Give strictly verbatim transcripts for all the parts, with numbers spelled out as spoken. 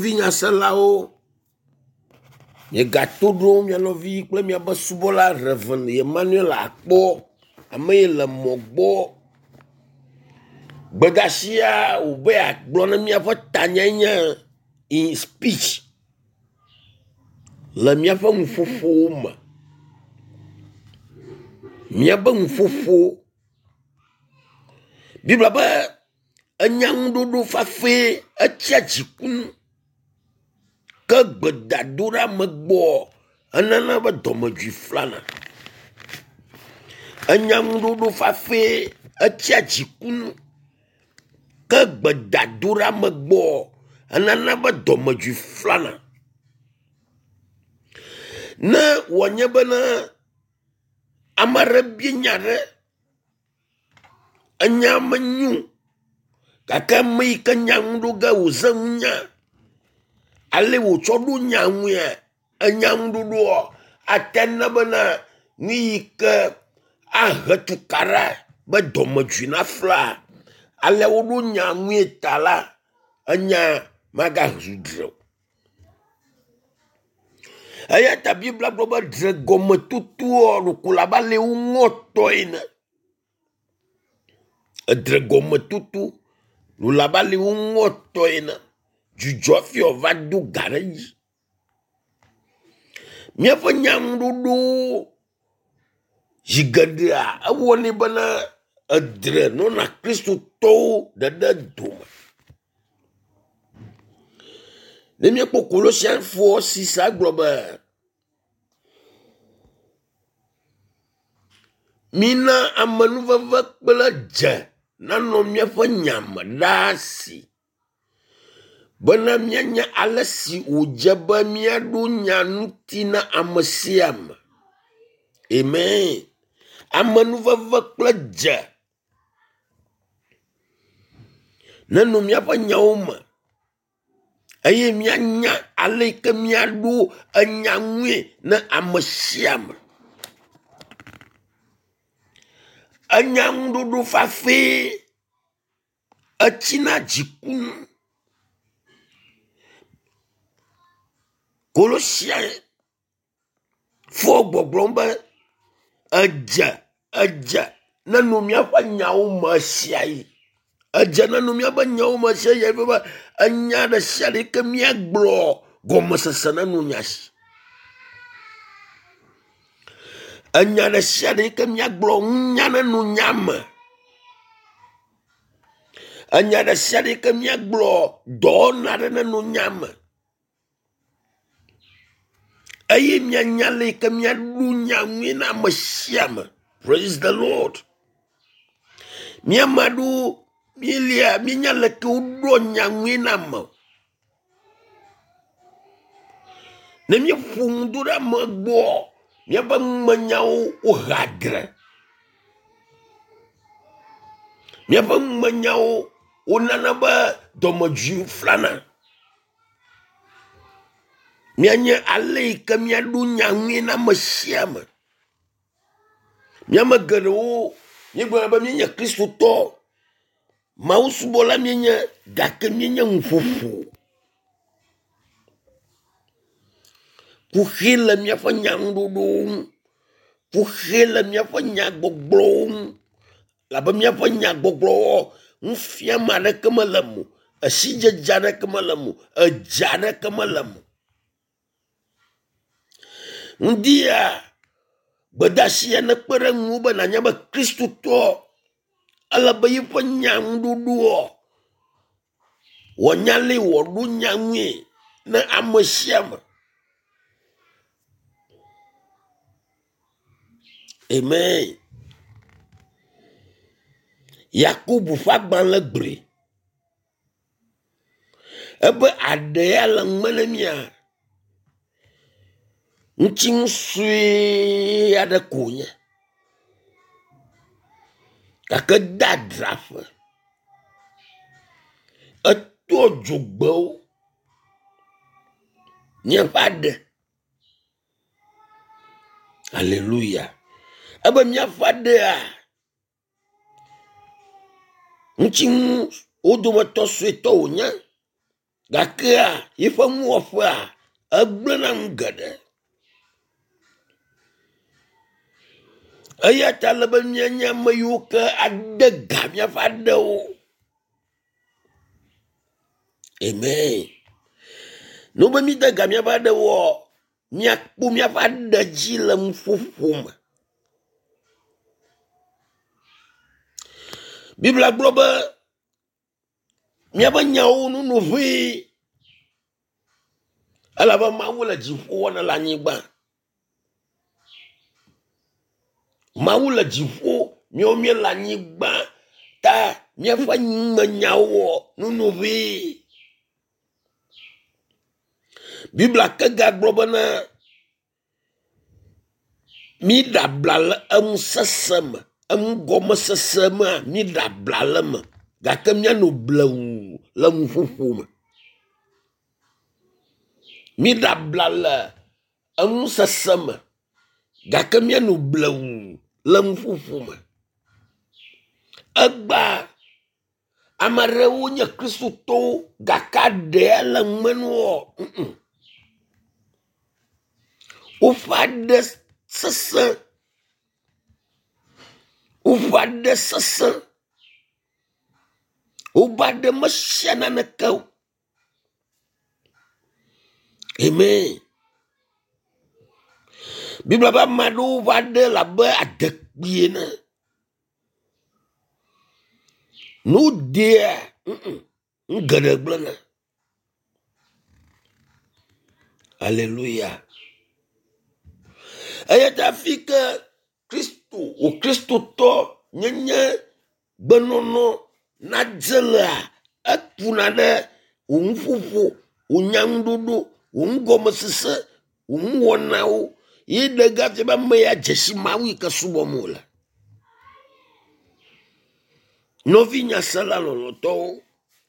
Vinya selao. Ye gato dro mia novi kple mia be subola Reverend Emmanuel Akpo ame le mogbo bedashia ube akblo na mia fa tanyanya in speech le mia fa mfofo ma mia ba mfofo bibla ba anyang dodo fa fe atia jikun ka gbedadura megbo anana ba domadwi flana anyang dodo fa fe atia jikun ka gbedadura megbo anana ba domadwi flana na wonye bana amara binyare anyamanyu kaka mai kanyang doga uzanya ale wo chodu nyamwe anyang dodo atenna bana ni ka ahatukara ba domajuna fla ale wo nyamwe tala anya maga zudro aya ta bibla globa dragom tutu o kula bale ungoto ina dragom tutu lula bale ungoto ina jujofi ovadu garaji mia fa nyang dudu jigadra awoni bana adre no na Kristo to dada duma ne mia po Colossians four six agloba mina amanuva vakbela ja nano mia fa nyama dasi bana mianya alasi ujaba mia dunya nutina amasiam amen amanuva vakbela ja nano mia fa nyauma aye mianya aleke mia du anyangwe na amasiam anyang dudu fafe achina jikun Colossians four gbogbomba aja aja nanomia fa nyawo masiai aja nanomia ba nyawo masiai ba anya da shari ke mia glo gomosasana nunyas anya da shari ke mia glo nyana nunyama anya da shari ke mia glo dona na nunyama aye mia nyale ke mia dunya mwina masiama. Praise the Lord. Mia madu milia minya leke udonya mwina ma ne mia fungdura magbo mia ba manyao uhadra mia ba manyao unana ba domoju flana mia nye ale ke mia dunya mwina masiama mia magero nye gba ba mia Kristo to mausubola mia gake mia mfufu puhila mia fa nyang dudung puhila mia fa nyag boglong laba mia fa nyag boglo mfia mara kemalamu asija jana kemalamu ajana kemalamu ndia badasia na perang uba nanya ba Kristo to ala bayi fa nyang dudu wanyale wodu nyangwe na amasiama. Amen. Yakubu fagban legbre. Ebe adea lang manemia. Nching sui ada kunya. Kake dadrafa. Eto jugbo. Nyafade. Hallelujah. Ebe nyafade a. Nching odoma to sweto nya. gakea ifa muofa ablana ngade ayata labanya nyama yuka adega mya fadao. Amen. No ba mi daga mya fadao mya pu mya fada jila mfufuma. Bibla globa mya banyawo no no vi alaba mawula jifo wana la nyigba. Mawula jifo myomye la nyigba ta mya fa nyawo no no vi. Bibla kaga globa na mi dablal am sasam am goma sasama mi dablalama gakam nya no blau lam fufuma mi dablal am sasama gakam nya no blau lam fufuma agba amarewo nya Kristo to gakade la menwo mm -mm. Ufade sasa ufade sasa ubade mashana na kau. Amen. Bibla ba madu vade la ba adek biena nu dia ngada blana. Hallelujah. Ayata fika Kristo o Kristo to nyenye benono nadzela atunade umfufu unyangdudu ungoma sese umwonao yidega tiba meya jesimawi kasubomula novinya sala loloto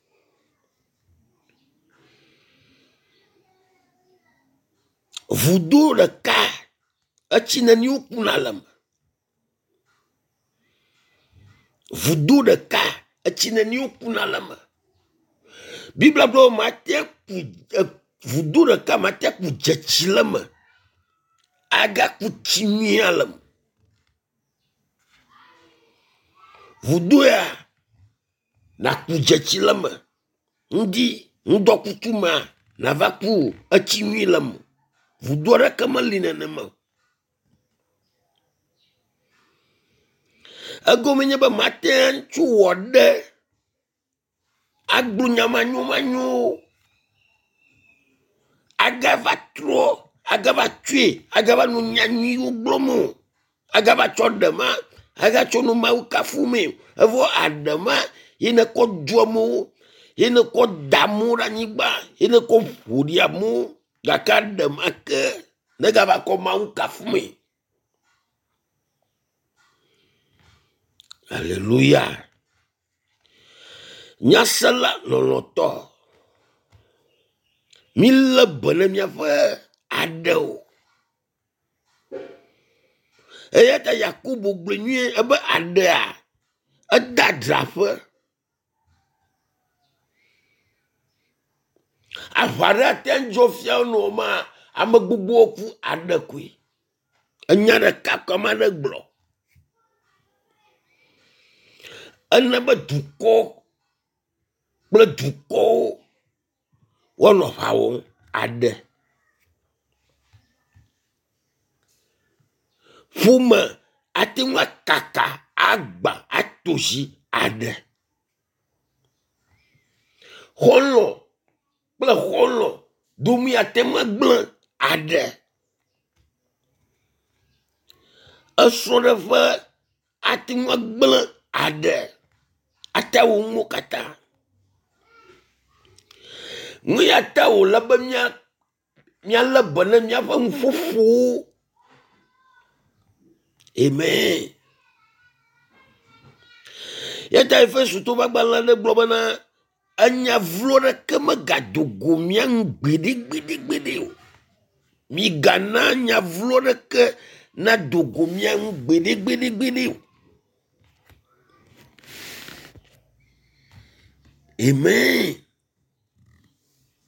vudu de ka achina ni ukunalam vudu de ka achina ni ukunalam Bibla blo mate ku vudu de ka mate ku jechilama aga ku chimialam vudu ya na ku jechilama ndi ndokutuma na vaku achimilam vudu ra kamalina nama agomenya ba maten chuode agbunya manyu manyu agava tro agava tue agava nunyanyu blomo agava chodema aga chonu mau kafume avo adama yene ko duomo yene ko damura nyigba yene ko furiamu gakadema ke negava ko mau kafume. Hallelujah. Nyasala loloto mille bonne mia fa ado eyata Yakubu gbenye ebe ada adadrafe afara tenjo fia no ma amagbugbu oku adakui anyara kakamane glo anaba duko ble duko wono hawo ade fuma atinwa kaka agba atoshi ade holo ble holo dumi atema gble ade asorofa atinwa gble ade atawo mukata nguya tawo labanya mya labana mya fa mfufu. Amen. Yata Efesu to bagbalane globana anya vlora kama gadugo myang gbidi gbidi gbidi mi gana nya vlora ke na dugo myang gbidi gbidi gbidi. Amen.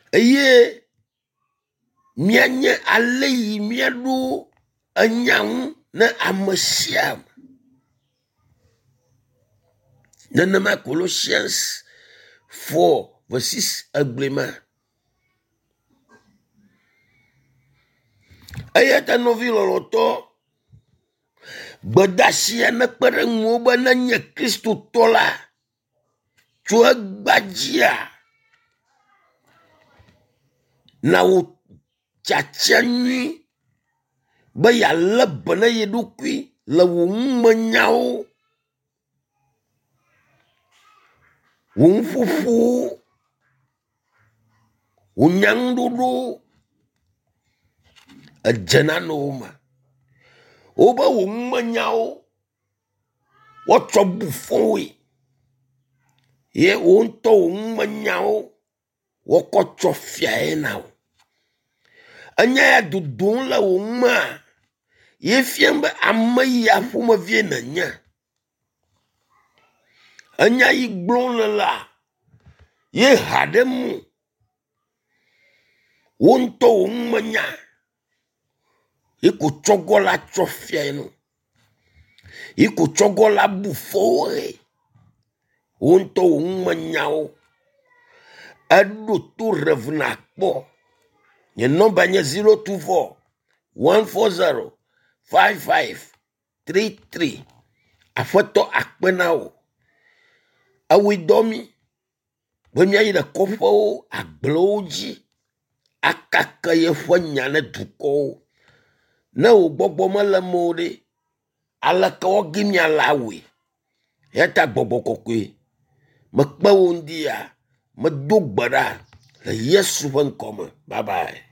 eye mianye alei miadu anyang na amasiam nanama Colossians four verse six aglema ayata novilo loto Badasia na pereng ngoba nanya Kristu tola chua bajia na u chachanyi baya labana yedukwi la wung manyao wung fufu unyang dudu ajananoma oba wung manyao wacho bufowi ye unto wung manyao wakocho fiaenao anya ya dudun la wung ma ye fiamba amaya fuma viena nya anya iglon la ye hademu unto wung manya iku chogola chofiaeno iku chogola bufowe unto wung manyao adu tu revna po ye nomba nye zero two four one four zero five five three three afoto akpenao awidomi bemya ida kofo agloji akaka ye fanyane duko na ugbogbo mala mode alaka ogimya lawe yata gbogbo kokwe makpa wondia madogbara la Yesu van komme bye bye.